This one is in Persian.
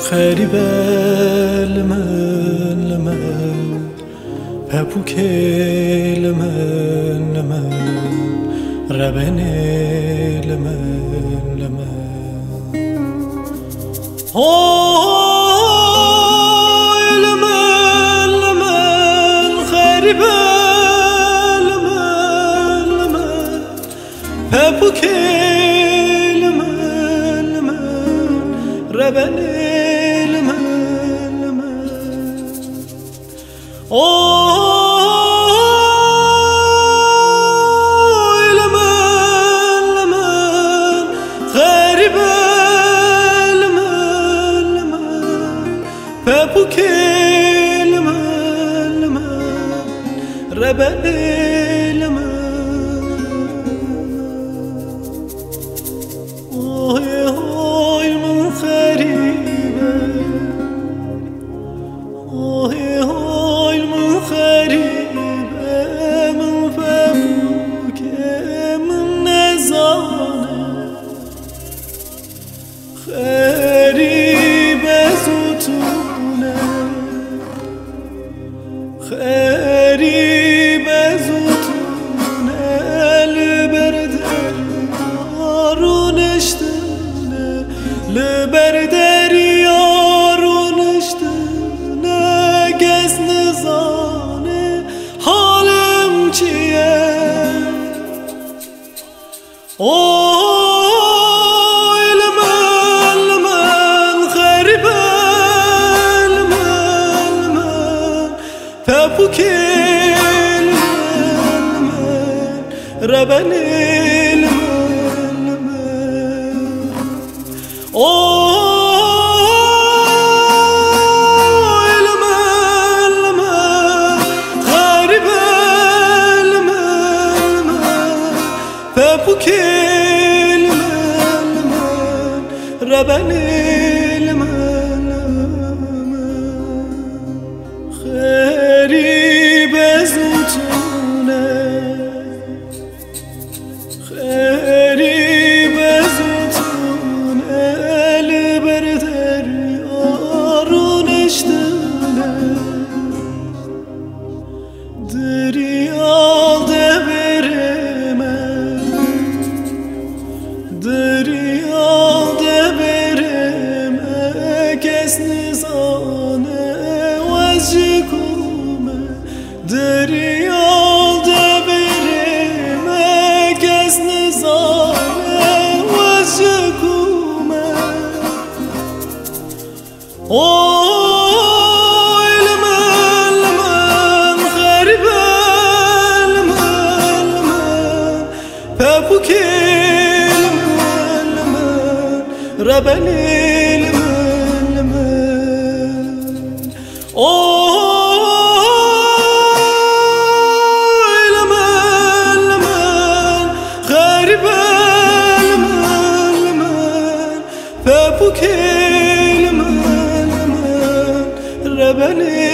غریبه لمن پپوکه لمن ربنه لمن لمن غریبه لمن پپوکه لمن ربنه لمن غریبه لمن پپوکه لمن ربنه غریبه زوتونه لبردر آرونشتونه لبردر آرونشتونه گز نزانه حالم چیه لمن غریبه لمن پپوکه لمن ربنه لمن لمن غریبه لمن پپوکه لمن ربنه غریبه زوتونه غریبه زوتونه لبردر آرونشتونه دریالده برمه دریالده برمه کس نزانه وجه دریالده برمه کس نزانه وجه کومه لمن غریبه لمن پپوکه لمن ربنه پپوکه لمن ربنه